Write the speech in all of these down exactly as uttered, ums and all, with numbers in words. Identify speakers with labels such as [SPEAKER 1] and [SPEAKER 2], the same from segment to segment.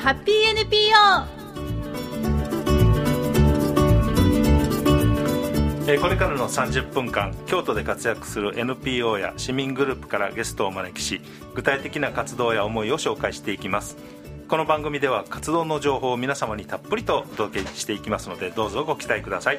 [SPEAKER 1] ハッピー エヌピーオ
[SPEAKER 2] ー。えー、これからのさんじゅっぷんかん、京都で活躍する エヌピーオー や市民グループからゲストをお招きし、具体的な活動や思いを紹介していきます。この番組では活動の情報を皆様にたっぷりとお届けしていきますので、どうぞご期待ください。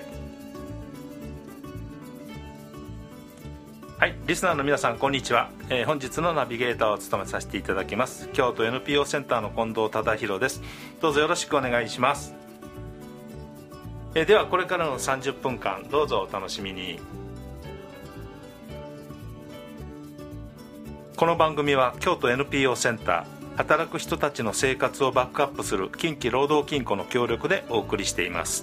[SPEAKER 2] はい、リスナーの皆さんこんにちは、えー、本日のナビゲーターを務めさせていただきます京都 エヌピーオー センターの近藤忠宏です。どうぞよろしくお願いします。えー、ではこれからのさんじゅっぷんかん、どうぞお楽しみに。この番組は京都 エヌピーオー センター、働く人たちの生活をバックアップする近畿労働金庫の協力でお送りしています。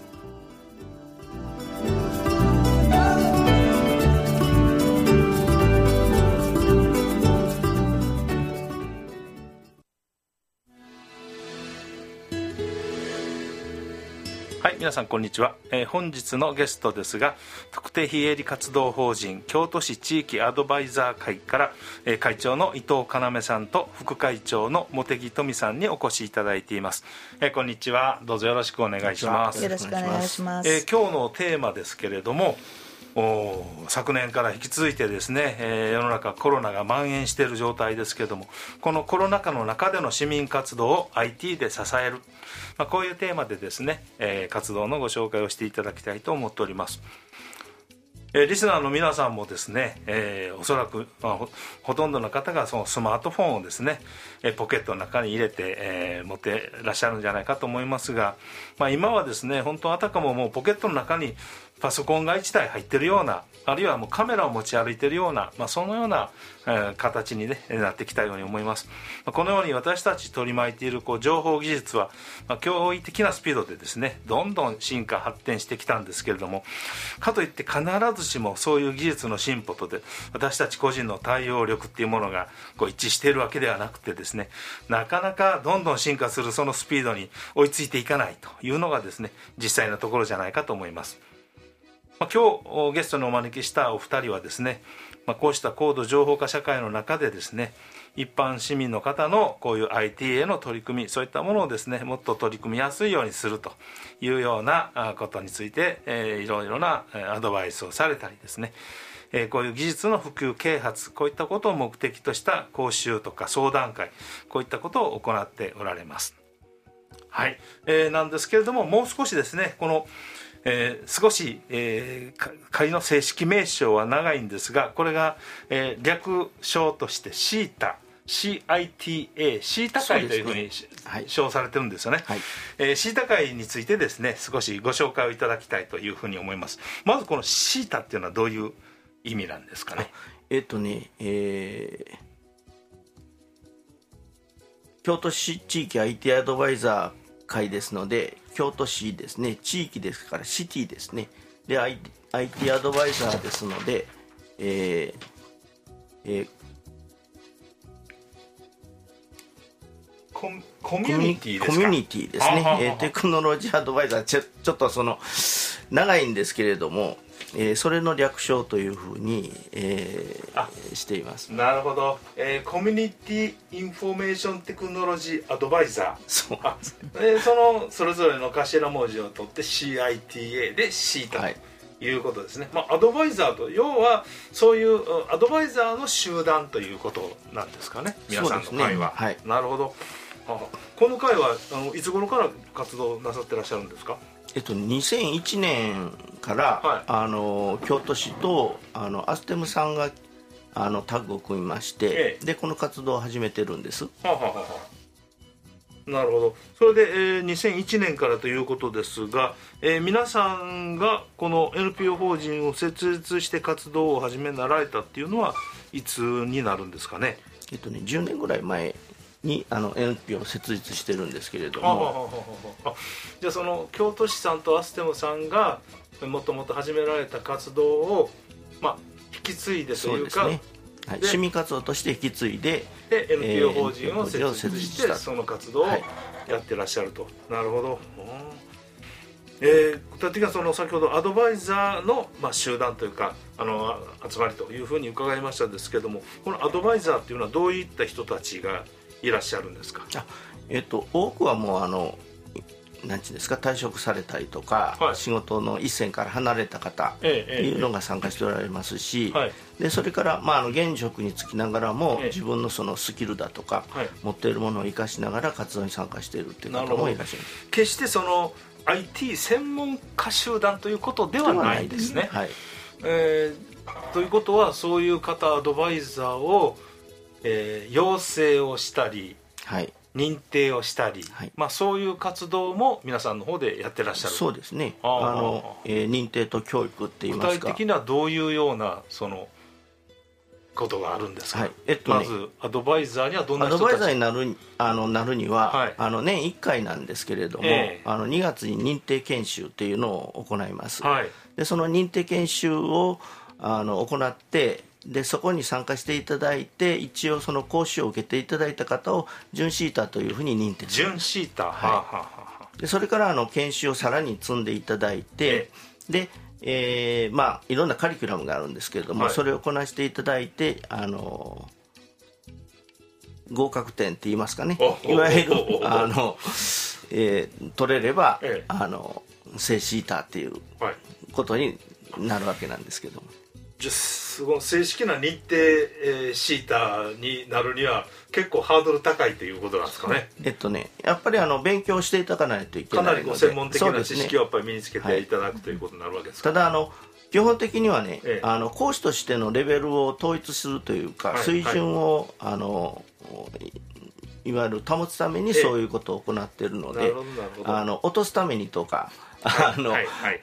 [SPEAKER 2] はい、皆さんこんにちは、えー、本日のゲストですが、特定非営利活動法人京都市地域アドバイザー会から、えー、会長の伊藤要さんと副会長の茂木富さんにお越しいただいています。えー、こんにちは、どうぞよろしくお願いします。
[SPEAKER 1] よろしくお願いします。
[SPEAKER 2] えー、今日のテーマですけれども、お昨年から引き続いてですね、えー、世の中コロナが蔓延している状態ですけれども、このコロナ禍の中での市民活動を アイティー で支える、まあ、こういうテーマでですね、えー、活動のご紹介をしていただきたいと思っております。えー、リスナーの皆さんもですね、えー、おそらく、まあ、ほ, ほとんどの方がそのスマートフォンをですね、えー、ポケットの中に入れて、えー、持ってらっしゃるんじゃないかと思いますが、まあ、今はですね、本当あたかももうポケットの中にパソコンがいちだい入ってるような、あるいはもうカメラを持ち歩いているような、まあ、そのような、えー、形に、ね、なってきたように思います。まあ、このように私たち取り巻いているこう情報技術は、まあ、驚異的なスピードでですね、どんどん進化発展してきたんですけれども、かといって必ずしもそういう技術の進歩とで私たち個人の対応力っていうものがこう一致しているわけではなくてですね、なかなかどんどん進化するそのスピードに追いついていかないというのがですね、実際のところじゃないかと思います。まあ、今日ゲストにお招きしたお二人はですね、まあ、こうした高度情報化社会の中でですね、一般市民の方のこういう アイティー への取り組み、そういったものをですね、もっと取り組みやすいようにするというようなことについて、えー、いろいろなアドバイスをされたりですね、えー、こういう技術の普及啓発、こういったことを目的とした講習とか相談会、こういったことを行っておられます。はい、えー、なんですけれども、もう少しですね、このえー、少し、えー、会の正式名称は長いんですが、これが、えー、略称としてシータ シーアイティーエー シータ会というふうに、ね、はい、称されてるんですよね。はい、えー、シータ会についてですね、少しご紹介をいただきたいというふうに思います。まずこのシータっていうのはどういう意味なんですかね。
[SPEAKER 3] えっとね、えー、京都市地域 アイティー アドバイザー会ですので、京都市ですね、地域ですからシティですね。で アイティー アドバイザーですので、えーえー、
[SPEAKER 2] コ, コミュニティですか。
[SPEAKER 3] コミュニティですね。えー、テクノロジーアドバイザー、ちょ、ちょっとその長いんですけれども、えー、それの略称というふうに、えー、しています。
[SPEAKER 2] なるほど、えー、コミュニティインフォメーションテクノロジーアドバイザー。
[SPEAKER 3] そう、
[SPEAKER 2] あ、えー、そのそれぞれの頭文字を取って シーアイティーエー でシータと、はい、いうことですね。まあ、アドバイザーと要はそういうアドバイザーの集団ということなんですかね、皆さんの会は。ね、はい、なるほど。あ、この会はあのいつ頃から活動なさってらっしゃるんですか。
[SPEAKER 3] えっと、にせんいちねんから、はい、あの京都市とあのアステムさんがあのタッグを組みまして、ええ、でこの活動を始めてるんです。はあはあは
[SPEAKER 2] あ、なるほど。それで、えー、にせんいちねんからということですが、えー、皆さんがこの エヌピーオー 法人を設立して活動を始めなられたっていうのはいつになるんですかね。
[SPEAKER 3] えっとねじゅうねんぐらい前にあの エヌピーオー を設立してるんですけれども、
[SPEAKER 2] あ、じゃあその京都市さんとアステムさんがもともと始められた活動を、まあ、引き継いでというか、
[SPEAKER 3] そうですね、はい、市民活動として引き継いで
[SPEAKER 2] で エヌピーオー 法人を設立して、その活動をやってらっしゃると、はい、なるほど。えー、具体的にはその先ほどアドバイザーの、まあ、集団というかあの集まりというふうに伺いましたんですけども、このアドバイザーっていうのはどういった人たちがいらっしゃるんですか。
[SPEAKER 3] あ、 えっと、多くはもうあのなんていうんですか、退職されたりとか、はい、仕事の一線から離れた方というのが参加しておられますし、ええ、でそれから、まあ、あの現職に就きながらも、ええ、自分のそのスキルだとか、はい、持っているものを生かしながら活動に参加しているという方もいらっしゃいます。
[SPEAKER 2] 決してその アイティー 専門家集団ということではないですね。はい、えー、ということはそういう方アドバイザーを、えー、養成をしたり、はい、認定をしたり、はい、まあ、そういう活動も皆さんの方でやってらっしゃる。
[SPEAKER 3] そうですね。あの、えー、認定と教育って言いますか、
[SPEAKER 2] 具体的にはどういうようなそのことがあるんですか。はい、えっとね、まずアドバイザーにはどんな人たち。
[SPEAKER 3] アドバイザーになる、あのなるには、はい、あの年いっかいなんですけれども、えー、あのにがつに認定研修っていうのを行います。はい、でその認定研修をあの行って、でそこに参加していただいて、一応その講習を受けていただいた方を準シーターというふうに認定する。
[SPEAKER 2] 準シーター、はい、はあはあ、
[SPEAKER 3] でそれからあの研修をさらに積んでいただいて、で、えーまあ、いろんなカリキュラムがあるんですけれども、はい、それをこなしていただいて、あの合格点って言いますかね、いわゆるあの、えー、取れれば、ええ、あの正シーターっていうことになるわけなんですけども、
[SPEAKER 2] じゃすごい正式な認定、えー、シーターになるには結構ハードル高いということなんですかね。
[SPEAKER 3] えっとねやっぱりあの勉強していただかないといけないので、
[SPEAKER 2] かなりこう専門的な知識をやっぱり身につけていただく、はい、ということになるわけですか。
[SPEAKER 3] ただあの基本的にはね、ええ、あの講師としてのレベルを統一するというか、はい、水準を、はい、あのいわゆる保つためにそういうことを行っているので、ええ、あの落とすためにとかあの、はいはい、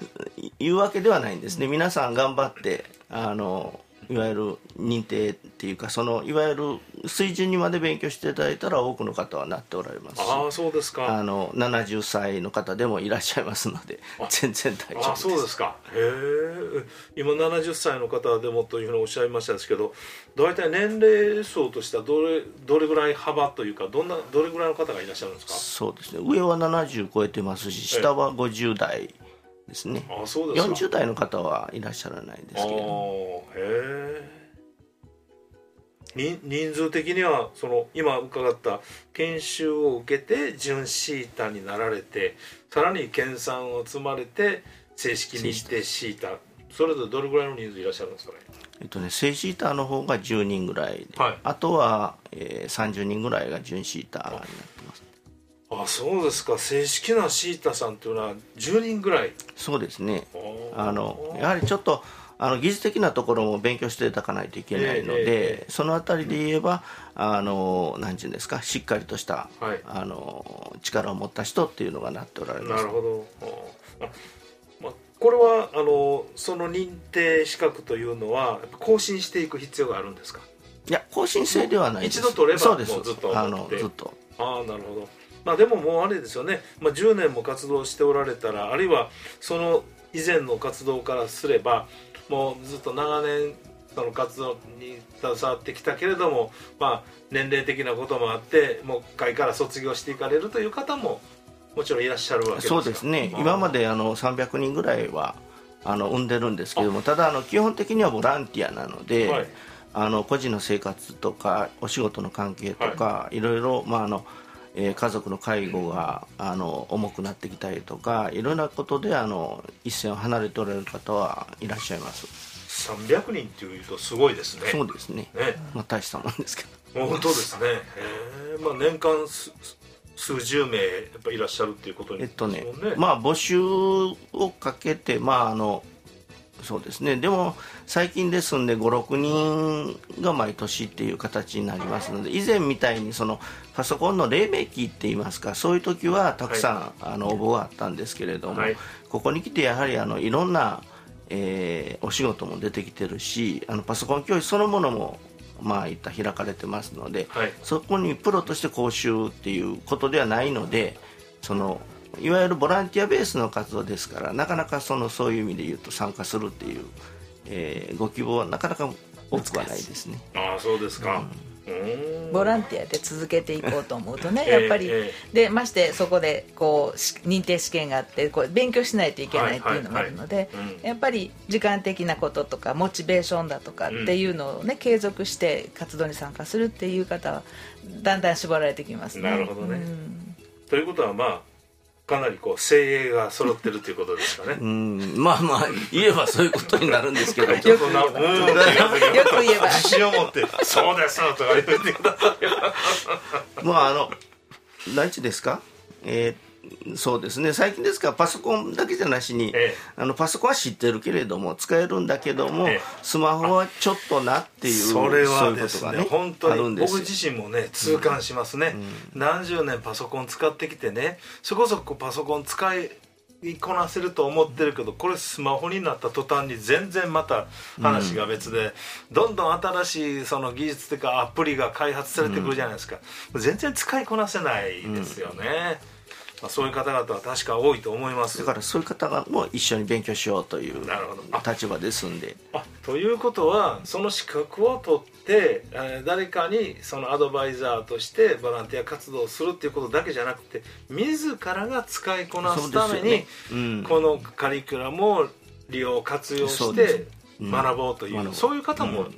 [SPEAKER 3] いうわけではないんですね。皆さん頑張ってあのいわゆる認定っていうか、そのいわゆる水準にまで勉強していただいたら多くの方はなっておられますし、
[SPEAKER 2] ああそうですか。
[SPEAKER 3] あのななじゅっさいの方でもいらっしゃいますので全然大丈夫です。
[SPEAKER 2] あそうですか。へえ。今ななじゅっさいの方でもというふうにおっしゃいましたですけど、大体年齢層としてはどれどれぐらい幅というか、どんなどれぐらいの方がいらっしゃるんですか。
[SPEAKER 3] そうですね、上はななじゅう超えてますし、下はごじゅう代ですね。
[SPEAKER 2] あそうですか。
[SPEAKER 3] よんじゅう代の方はいらっしゃらないですけれども。
[SPEAKER 2] あへえ。人数的にはその今伺った研修を受けて準シーターになられて、さらに研鑽を積まれて正式認定シーター、それぞれどれぐらいの人数いらっしゃるんですかね。
[SPEAKER 3] えっとね、正シーターの方がじゅうにんぐらいで、はい、あとは、えー、さんじゅうにんぐらいが準シーターになってます。
[SPEAKER 2] あそうですか。正式なシーターさんというのはじゅうにんぐらい。
[SPEAKER 3] そうですね。あのやはりちょっとあの技術的なところも勉強していただかないといけないので、えーえー、そのあたりで言えば、あの何て言うんですか、しっかりとした、はい、あの力を持った人っていうのがなっておられます。
[SPEAKER 2] なるほど。あ、まあ、これはあのその認定資格というのは更新していく必要があるんですか。
[SPEAKER 3] いや更新制ではないです。
[SPEAKER 2] 一度取れば
[SPEAKER 3] そうです。
[SPEAKER 2] もうずっと
[SPEAKER 3] あのずっと。
[SPEAKER 2] ああなるほど。まあ、でももうあれですよね、まあ、じゅうねんも活動しておられたら、あるいはその以前の活動からすればもうずっと長年その活動に携わってきたけれども、まあ、年齢的なこともあってもう会から卒業していかれるという方ももちろんいらっしゃるわけですか。
[SPEAKER 3] そうですね。今まであのさんびゃくにんぐらいはあの産んでるんですけども、ただあの基本的にはボランティアなので、はい、あの個人の生活とかお仕事の関係とか、はい、いろいろ、まああのえー、家族の介護があの重くなってきたりとか、いろんなことであの一線を離れておられる方はいらっしゃいます。
[SPEAKER 2] さんびゃくにんっていうとすごいですね。
[SPEAKER 3] そうですね。ね、まあ、大したもんですけ
[SPEAKER 2] ど。本当ですね。へえ、まあ、年間す数十名やっぱいらっしゃるっていうことになりますもんね。
[SPEAKER 3] えっとね、まあ募集をかけて、まああのそうですね、でも最近ですんでご、ろくにんが毎年っていう形になりますので、以前みたいにそのパソコンの黎明期っていいますか、そういう時はたくさん、はい、あの応募があったんですけれども、はい、ここに来てやはりあのいろんな、えー、お仕事も出てきてるし、あのパソコン教室そのものもまあいった開かれてますので、はい、そこにプロとして講習っていうことではないので、そのいわゆるボランティアベースの活動ですから、なかなかそのそういう意味で言うと参加するっていう、えー、ご希望はなかなか多くはないですね。
[SPEAKER 2] ああそうですか、
[SPEAKER 1] うん、ボランティアで続けていこうと思うとねやっぱり、えーえー、でましてそこでこう認定試験があってこう勉強しないといけないっていうのもあるので、やっぱり時間的なこととかモチベーションだとかっていうのをね、うん、継続して活動に参加するっていう方はだんだん絞られてきますね。
[SPEAKER 2] なるほどね、うんということはまあかなりこう精鋭が揃ってるということですかね。
[SPEAKER 3] うん、まあまあ言えばそういうことになるんですけど、
[SPEAKER 2] よく言えば、よく
[SPEAKER 1] 言えば
[SPEAKER 2] 自信を持って「そうです」とか言ってください。
[SPEAKER 3] まああの何地ですか、えーそうですね、最近ですからパソコンだけじゃなしに、ええ、あのパソコンは知ってるけれども使えるんだけども、ええ、スマホはちょっとなっていう、
[SPEAKER 2] それはですね、
[SPEAKER 3] そういうことがね
[SPEAKER 2] 本当に僕自身もね痛感しますね、うん、何十年パソコン使ってきてね、そこそこパソコン使いこなせると思ってるけど、これスマホになった途端に全然また話が別で、うん、どんどん新しいその技術というかアプリが開発されてくるじゃないですか、うん、全然使いこなせないですよね、うんまあ、そういう方々は確か多いと思います。
[SPEAKER 3] だからそういう方も一緒に勉強しようという立場ですんで。
[SPEAKER 2] あということはその資格を取って、えー、誰かにそのアドバイザーとしてボランティア活動をするっていうことだけじゃなくて、自らが使いこなすために、ねうん、このカリキュラムを利用活用して学ぼうという、うん、そういう方も、うん、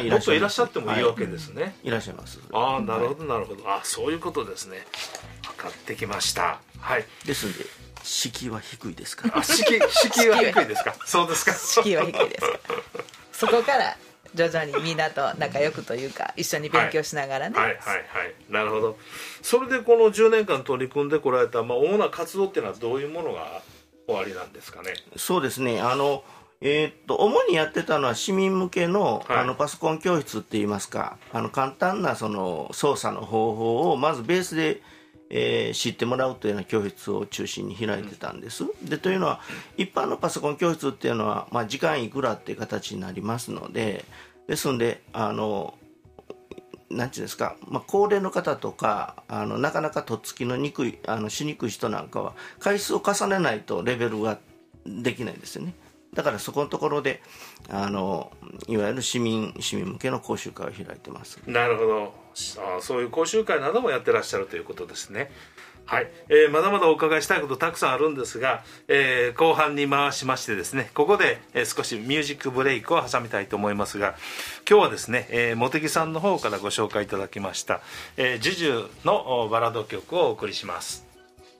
[SPEAKER 2] もっといらっしゃってもいいわけですね、はい、
[SPEAKER 3] いらっしゃいます。
[SPEAKER 2] ああなるほどなるほど、あそういうことですね、分かってきました。はい、
[SPEAKER 3] ですので敷居は低いですから。
[SPEAKER 2] あ敷居敷居は低いですか。そうですか。
[SPEAKER 1] 敷居は低いですか。そこから徐々にみんなと仲良くというか一緒に勉強しながらね。
[SPEAKER 2] はいはいはい、はい、なるほど。それでこのじゅうねんかん取り組んでこられた、まあ、主な活動っていうのはどういうものがおありなんですかね。
[SPEAKER 3] そうですね、あのえー、っと主にやってたのは市民向け の,、はい、あのパソコン教室っていいますか、あの簡単なその操作の方法をまずベースでえー、知ってもらうというような教室を中心に開いてたんです。でというのは一般のパソコン教室っていうのは、まあ、時間いくらっていう形になりますので、ですのであのなんていうんですか、まあ、高齢の方とかあのなかなかとっつきのにくいあのしにくい人なんかは回数を重ねないとレベルができないですよね。だからそこのところであのいわゆる市民市民向けの講習会を開いてます。
[SPEAKER 2] なるほど。あそういう講習会などもやってらっしゃるということですね。はい、えー、まだまだお伺いしたいことたくさんあるんですが、えー、後半に回しましてですね、ここで、えー、少しミュージックブレイクを挟みたいと思いますが、今日はですね、えー、茂木さんの方からご紹介いただきました、えー、ジュジュのバラード曲をお送りします。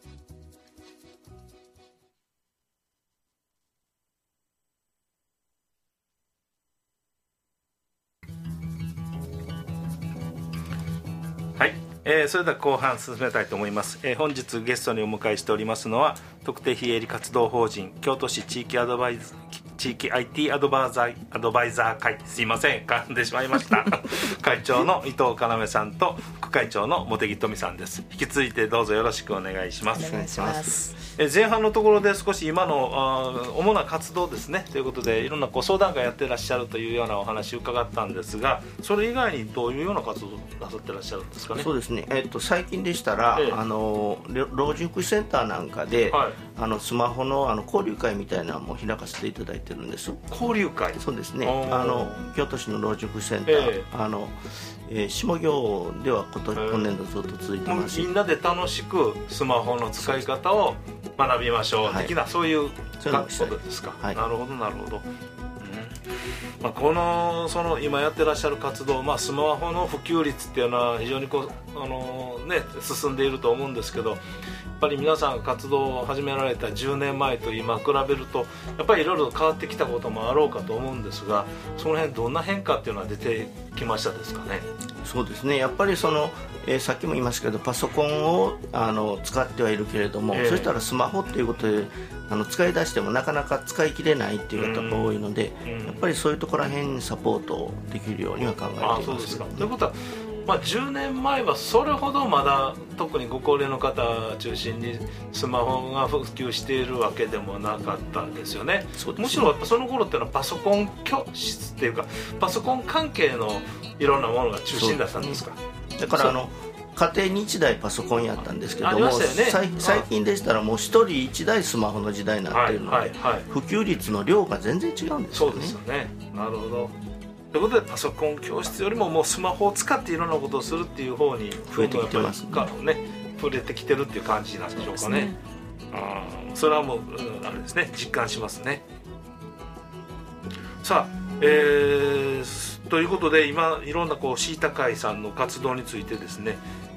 [SPEAKER 2] はい、えー、それでは後半進めたいと思います、えー、本日ゲストにお迎えしておりますのは特定非営利活動法人京都市地域アドバイズ地域 アイティー アドバイザーアドバイザー会、すいません噛んでしまいました会長の伊藤要さんと副会長の茂木富さんです。引き続いてどうぞよろしくお願いします。
[SPEAKER 1] お願いします。
[SPEAKER 2] え前半のところで少し今のあ主な活動ですねということでいろんなこう相談会やってらっしゃるというようなお話を伺ったんですが、それ以外にどういうような活動をなさってらっしゃるんですかね。
[SPEAKER 3] そうですね、えー、と最近でしたら、ええ、あの老人福祉センターなんかで、はい、あのスマホ の, あの交流会みたいなのも開かせていただいてるんです。
[SPEAKER 2] 交流会。
[SPEAKER 3] そうですね、あの京都市の老人福祉センター、ええあのえー、下行では今年、今年度ずっと続いてます。
[SPEAKER 2] みんなで楽しくスマホの使い方を学びましょう的な、はい、そういうことですか。はい、なるほどなるほど。まあ、このその今やってらっしゃる活動、まあ、スマホの普及率っていうのは非常にこう、あのーね、進んでいると思うんですけど、やっぱり皆さん活動を始められたじゅうねんまえと今比べるとやっぱりいろいろ変わってきたこともあろうかと思うんですが、その辺どんな変化っていうのは出てきましたですかね。
[SPEAKER 3] そうですね、やっぱりその、えー、さっきも言いましたけどパソコンをあの使ってはいるけれども、えー、そしたらスマホっていうことであの使い出してもなかなか使い切れないっていう方が多いので、うんうん、やっぱりそういうところら辺にサポートできるようには考えています。あ、そうですか。
[SPEAKER 2] ということは、まあ、じゅうねんまえはそれほどまだ特にご高齢の方中心にスマホが普及しているわけでもなかったんですよね。そうですね。むしろその頃っていうのはパソコン教室っていうかパソコン関係のいろんなものが中心だったんですか。
[SPEAKER 3] だからあの家庭にいちだいパソコンやったんですけども、ね、最近でしたらもうひとりいちだいスマホの時代になっているので、はいはいはい、普及率の量が全然違うんですよね。
[SPEAKER 2] そうですよね。なるほど。ということでパソコン教室よりももうスマホを使っていろんなことをするっていう方に
[SPEAKER 3] 増えてきてます
[SPEAKER 2] ね。触れてきてるっていう感じなんでしょうかね。ね、あそれはもう、うん、あれですね、実感しますね。さあ、えー、ということで今いろんなこうシータ会さんの活動についてですね、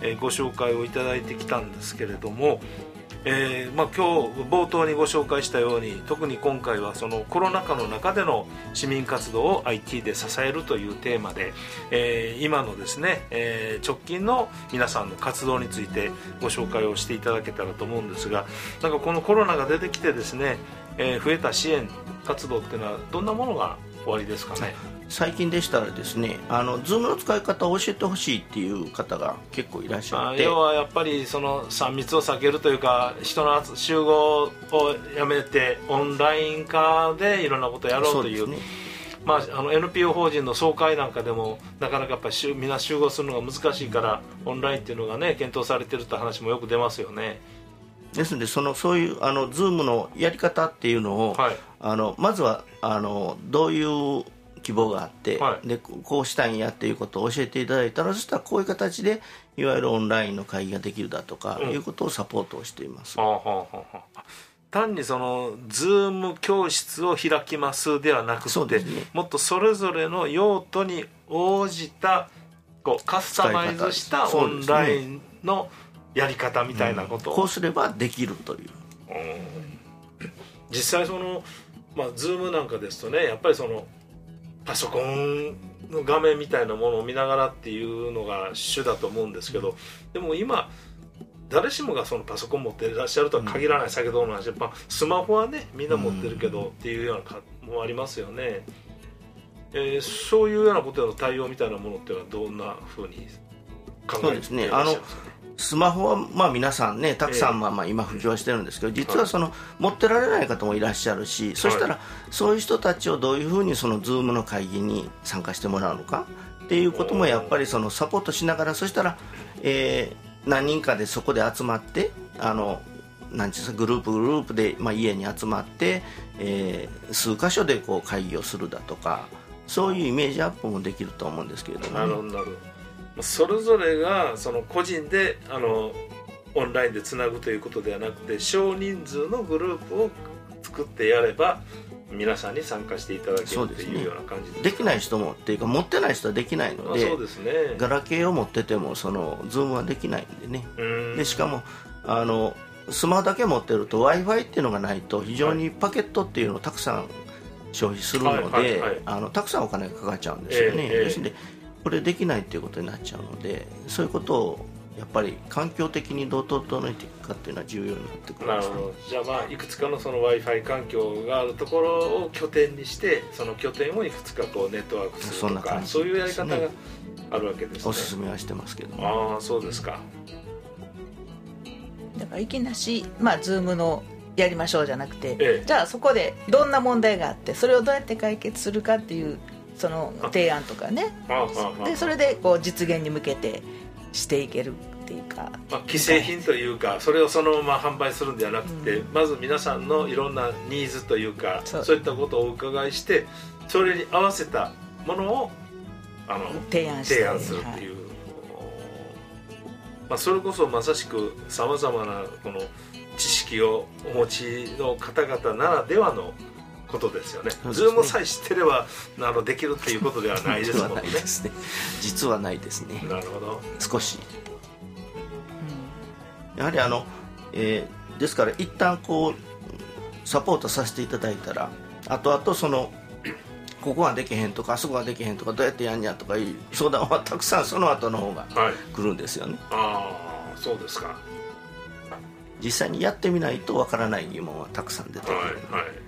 [SPEAKER 2] えー、ご紹介をいただいてきたんですけれども、えーまあ、今日冒頭にご紹介したように特に今回はそのコロナ禍の中での市民活動を アイティー で支えるというテーマで、えー、今のですね、えー、直近の皆さんの活動についてご紹介をしていただけたらと思うんですが、なんかこのコロナが出てきてですね、えー、増えた支援活動っていうのはどんなものがおありですかね。
[SPEAKER 3] 最近でしたらですね、あの Zoom の使い方を教えてほしいっていう方が結構いらっしゃって、
[SPEAKER 2] 要はやっぱりそのさん密を避けるというか、人の集合をやめてオンライン化でいろんなことをやろうという、そうですね、まあ、あの エヌピーオー 法人の総会なんかでもなかなかやっぱりみんな集合するのが難しいからオンラインっていうのがね検討されてるって話もよく出ますよね。
[SPEAKER 3] ですのでそのそういうあの Zoom のやり方っていうのを、はい、あのまずはあのどういう希望があって、はい、でこうしたいんやっていうことを教えていただいたら、そしたらこういう形でいわゆるオンラインの会議ができるだとか、うん、いうことをサポートをしています。
[SPEAKER 2] はあはあはあ、単にその Zoom 教室を開きますではなくて、ね、もっとそれぞれの用途に応じたこうカスタマイズしたオンラインのやり方みたいなことを、
[SPEAKER 3] うん、こうすればできるという、
[SPEAKER 2] うん、実際その、まあ、Zoom なんかですとね、やっぱりそのパソコンの画面みたいなものを見ながらっていうのが主だと思うんですけど、でも今誰しもがそのパソコン持っていらっしゃるとは限らない、先ほどの話、まあ、スマホはねみんな持ってるけどっていうようなかもありますよね。えー、そういうようなことへの対応みたいなものっていうのはどんなふうに考えていらっしゃいますかね。
[SPEAKER 3] スマホはまあ皆さんねたくさんまあまあ今普及はしてるんですけど、実はその持ってられない方もいらっしゃるし、そしたらそういう人たちをどういうふうにその Zoom の会議に参加してもらうのかっていうこともやっぱりそのサポートしながら、そしたら、えー、何人かでそこで集まって、あのなんていうかグループグループでまあ家に集まって、えー、数箇所でこう会議をするだとか、そういうイメージアップもできると思うんですけれども、ね、
[SPEAKER 2] なるほどなるほど。それぞれがその個人であのオンラインでつなぐということではなくて、少人数のグループを作ってやれば皆さんに参加していただけるというような感じです、ね、
[SPEAKER 3] できない人もっていうか持ってない人はできないので、
[SPEAKER 2] そうですね、
[SPEAKER 3] ガラケーを持っててもその Zoom はできないんでね。でしかもあのスマホだけ持ってると Wi-Fi っていうのがないと非常にパケットっていうのをたくさん消費するので、あのたくさんお金がかかっちゃうんですよね、えーえー、ですのでこれできないっていうことになっちゃうので、そういうことをやっぱり環境的にどう整えていくかっていうのは重要になってくるんですね。
[SPEAKER 2] なるほど。じゃあまあいくつかのその Wi-Fi 環境があるところを拠点にして、その拠点をいくつかこうネットワークするとか、そんな感じですね、そういうやり方があるわけですね。
[SPEAKER 3] おすすめはしてますけど、ね、
[SPEAKER 2] ああそうですか。
[SPEAKER 1] だからいきなし、まあ、Zoom のやりましょうじゃなくて、
[SPEAKER 2] ええ、
[SPEAKER 1] じゃあそこでどんな問題があってそれをどうやって解決するかっていうその提案とかね、でそれでこう実現に向けてしていけるっていうか、
[SPEAKER 2] まあ、既製品というかそれをそのまま販売するんではなくて、うん、まず皆さんのいろんなニーズというかそう、そういったことをお伺いしてそれに合わせたものをあの
[SPEAKER 1] 提案して、
[SPEAKER 2] 提案するっていう、はい、まあ、それこそまさしくさまざまなこの知識をお持ちの方々ならではのことですよね。ズームさえ知ってればあのできるっていうことではないですもんね。
[SPEAKER 3] 実はないですね。
[SPEAKER 2] なるほど。
[SPEAKER 3] 少し、うん、やはりあの、えー、ですから一旦こうサポートさせていただいたら後々そのここはできへんとかあそこはできへんとかどうやってやんやとかいう相談はたくさんその後の方が来るんですよね。
[SPEAKER 2] はい、ああそうですか。
[SPEAKER 3] 実際にやってみないとわからない疑問はたくさん出てくる、はいはい、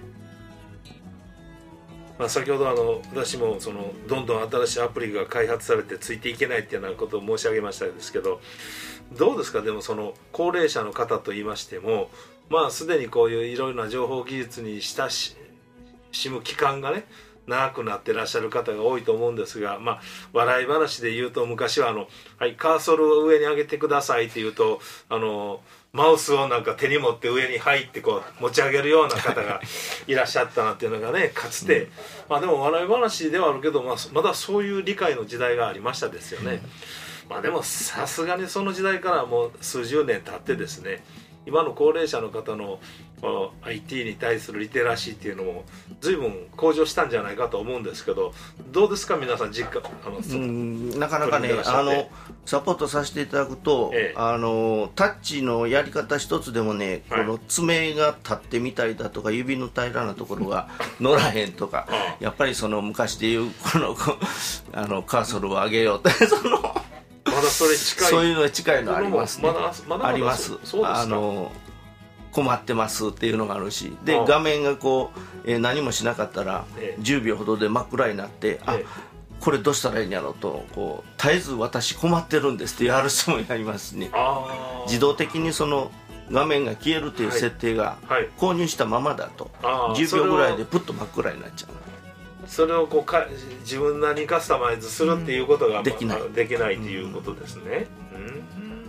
[SPEAKER 2] まあ、先ほどあの私もそのどんどん新しいアプリが開発されてついていけないっていうようなことを申し上げましたですけど、どうですか。でもその高齢者の方といいましても、まあすでにこういういろいろな情報技術に親しむ期間がね長くなってらっしゃる方が多いと思うんですが、まあ、笑い話で言うと昔はあの、はい、カーソルを上に上げてくださいって言うとあのマウスをなんか手に持って上に入ってこう持ち上げるような方がいらっしゃったなっていうのがねかつて、うん、まあでも笑い話ではあるけど、まあ、まだそういう理解の時代がありましたですよね、うん、まあでもさすがにその時代からもう数十年経ってですね、 今の高齢者の方のこの アイティー に対するリテラシーっていうのも随分向上したんじゃないかと思うんですけど、どうですか皆さん実感あの
[SPEAKER 3] うんなかなかねあのサポートさせていただくと、ええ、あのタッチのやり方一つでもね、はい、この爪が立ってみたりだとか指の平らなところが乗らへんとかやっぱりその昔でいうこのあのカーソルを上げようってそのま
[SPEAKER 2] だそれ近い
[SPEAKER 3] そういうのが近いのありますね。
[SPEAKER 2] まだまだまだ
[SPEAKER 3] あります。
[SPEAKER 2] そうですか。
[SPEAKER 3] あの困ってますっていうのがあるし、で画面がこう、えー、何もしなかったらじゅうびょうほどで真っ暗になって、ええ、あこれどうしたらいいんやろうとこう絶えず私困ってるんですってやる人もやりますね。あ自動的にその画面が消えるという設定が購入したままだと、はい、じゅうびょうぐらいでプッと真っ暗になっちゃう。
[SPEAKER 2] それをこうか自分なりにカスタマイズするっていうことが、
[SPEAKER 3] うん、できない
[SPEAKER 2] できないということですね、うんうん、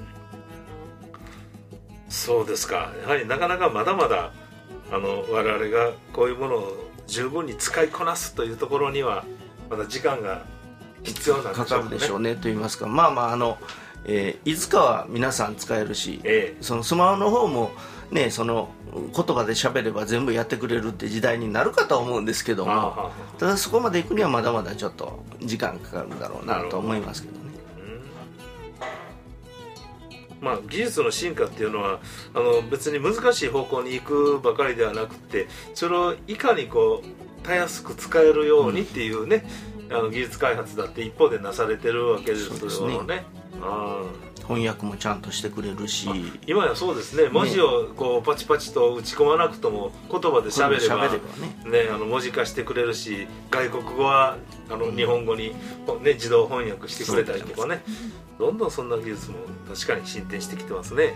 [SPEAKER 2] そうですか。やはりなかなかまだまだあの我々がこういうものを十分に使いこなすというところにはまだ時間が必要なんでしょうね。
[SPEAKER 3] かかるでしょうねと言いますか、まあまああの、えー、いつかは皆さん使えるし、えー、そのスマホの方もねその言葉で喋れば全部やってくれるって時代になるかとは思うんですけども、ただそこまで行くにはまだまだちょっと時間かかるんだろうなと思いますけどね。
[SPEAKER 2] うん、まあ、技術の進化っていうのはあの別に難しい方向に行くばかりではなくて、それをいかにこうたやすく使えるようにっていうね、うん、あの技術開発だって一方でなされてるわけですけどもね。あ
[SPEAKER 3] 翻訳もちゃんとしてくれるし、
[SPEAKER 2] 今やそうですね、文字をこうパチパチと打ち込まなくとも言葉で喋れば、ねね、あの文字化してくれるし、外国語はあの日本語に、ね、自動翻訳してくれたりとかね、どんどんそんな技術も確かに進展してきてますね。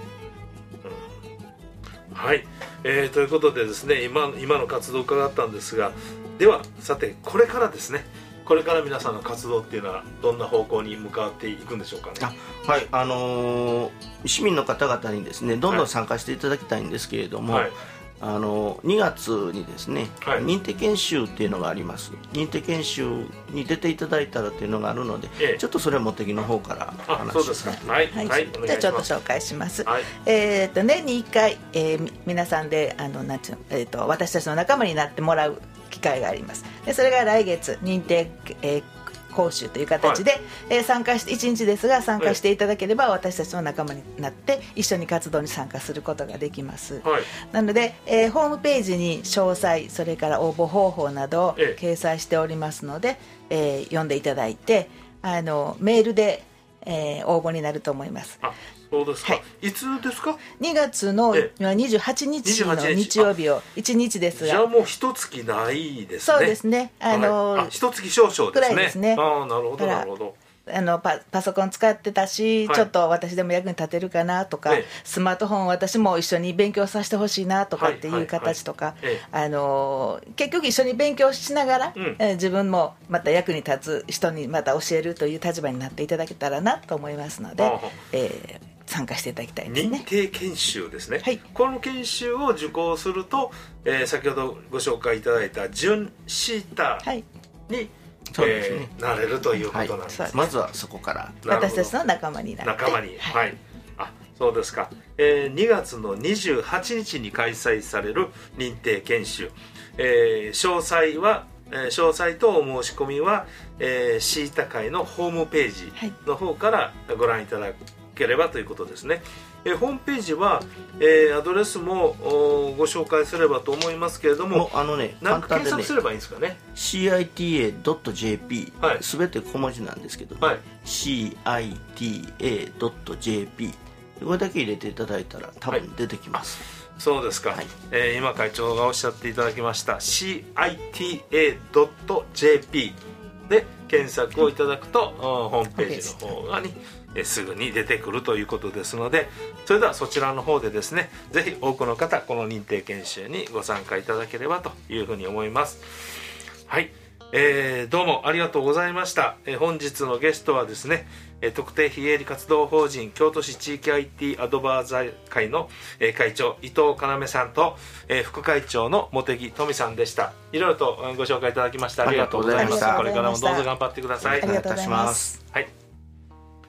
[SPEAKER 2] うん、はい、えー、ということでですね 今, 今の活動を伺ったんですが、ではさてこれからですね、これから皆さんの活動っていうのはどんな方向に向かっていくんでしょうかね。
[SPEAKER 3] あはいあのー、市民の方々にですねどんどん参加していただきたいんですけれども、はい、あのにがつにですね、はい、認定研修っていうのがあります。認定研修に出ていただいたらっていうのがあるので、ええ、ちょっとそれは茂木の方から話していただきます。
[SPEAKER 1] はい、はいはい、じゃあちょっと紹介します。はい、えー、と年にいっかい、えー、皆さんであのなんていうの、えー、と私たちの仲間になってもらう機会があります。でそれが来月認定、えー講習という形で、はい、えー、参加していちにちですが参加していただければ、はい、私たちの仲間になって一緒に活動に参加することができます、はい、なので、えー、ホームページに詳細それから応募方法などを掲載しておりますので、えー、読んでいただいてあのメールで、えー、応募になると思います。
[SPEAKER 2] あそうですか、はい、いつですか。
[SPEAKER 1] にがつのにじゅうはちにちの日曜日をいちにちですが、
[SPEAKER 2] じゃあもう一月ないですね。
[SPEAKER 1] そうですね、あの
[SPEAKER 2] ー、一月少々ですね。くらいですね。ああなるほどなるほど。
[SPEAKER 1] あの パ, パソコン使ってたし、はい、ちょっと私でも役に立てるかなとか、ね、スマートフォン私も一緒に勉強させてほしいなとかっていう形とか、あのー、結局一緒に勉強しながら、うん、えー、自分もまた役に立つ人にまた教えるという立場になっていただけたらなと思いますので、えー参加していただきたいですね。
[SPEAKER 2] 認定研修ですね、
[SPEAKER 1] はい、
[SPEAKER 2] この研修を受講すると、えー、先ほどご紹介いただいた準シーターに、はい、そうですね、えー、なれるということなんです、はい、
[SPEAKER 3] まずはそこから
[SPEAKER 1] 私たちの仲間になって
[SPEAKER 2] 仲間に、はい、はい、あそうですか、えー、にがつのにじゅうはちにちに開催される認定研修、えー、詳細はえー、詳細とお申し込みは、えー、シータ会のホームページの方からご覧いただければということですね。えー、ホームページは、えー、アドレスもご紹介すればと思いますけれども、
[SPEAKER 3] あのね、
[SPEAKER 2] なんか検索すればいいんですかね。
[SPEAKER 3] シーアイティーエードットジェーピー、はい、全て小文字なんですけど、ね、はい、シーアイティーエードットジェーピー これだけ入れていただいたら多分出てきます、はい、
[SPEAKER 2] そうですか、はい、えー、今会長がおっしゃっていただきました シーアイティーエードットジェーピー で検索をいただくと、はい、ホームページの方にえすぐに出てくるということですので、それではそちらの方でですね、ぜひ多くの方この認定研修にご参加いただければというふうに思います。はい、えー、どうもありがとうございました。えー、本日のゲストはですね、えー、特定非営利活動法人京都市地域 アイティー アドバイザー会の、えー、会長伊藤要さんと、えー、副会長の茂木富さんでした。いろいろとご紹介いただきましてありがとうございました。これからもどうぞ頑張ってください。
[SPEAKER 1] ありがとうございます。
[SPEAKER 2] はい。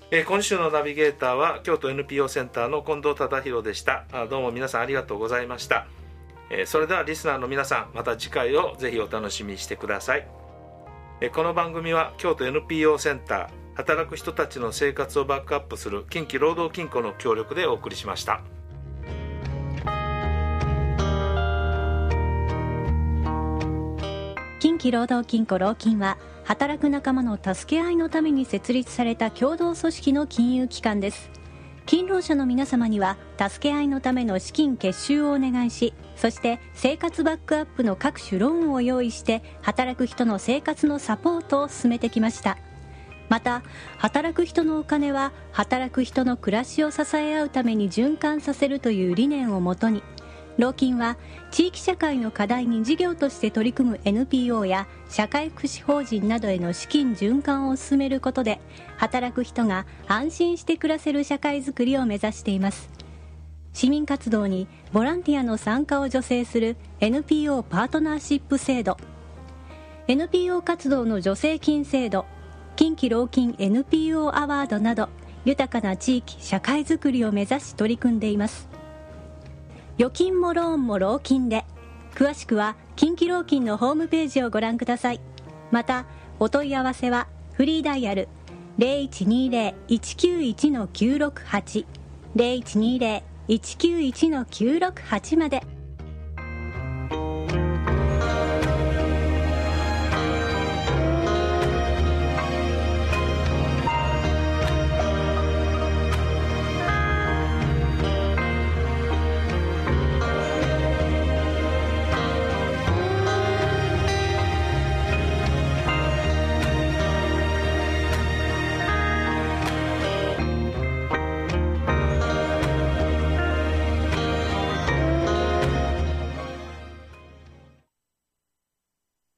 [SPEAKER 2] えー、今週のナビゲーターは京都 エヌピーオー センターの近藤忠宏でした。あ、どうも皆さんありがとうございました。えー、それではリスナーの皆さん、また次回をぜひお楽しみにしてください。えー、この番組は京都 エヌピーオー センター、働く人たちの生活をバックアップする近畿労働金庫の協力でお送りしました。
[SPEAKER 4] 近畿労働金庫労金は働く仲間の助け合いのために設立された共同組織の金融機関です。勤労者の皆様には助け合いのための資金結集をお願いし、そして生活バックアップの各種ローンを用意して働く人の生活のサポートを進めてきました。また働く人のお金は働く人の暮らしを支え合うために循環させるという理念をもとに、労金は地域社会の課題に事業として取り組む エヌピーオー や社会福祉法人などへの資金循環を進めることで、働く人が安心して暮らせる社会づくりを目指しています。市民活動にボランティアの参加を助成する エヌピーオー パートナーシップ制度、 エヌピーオー 活動の助成金制度、近畿労金 エヌピーオー アワードなど、豊かな地域社会づくりを目指し取り組んでいます。預金もローンも労金で、詳しくは近畿労金のホームページをご覧ください。またお問い合わせはフリーダイヤル ゼロいちにゼロ いちきゅういち きゅうろくはち ゼロいちにゼロ いちきゅういち きゅうろくはち まで。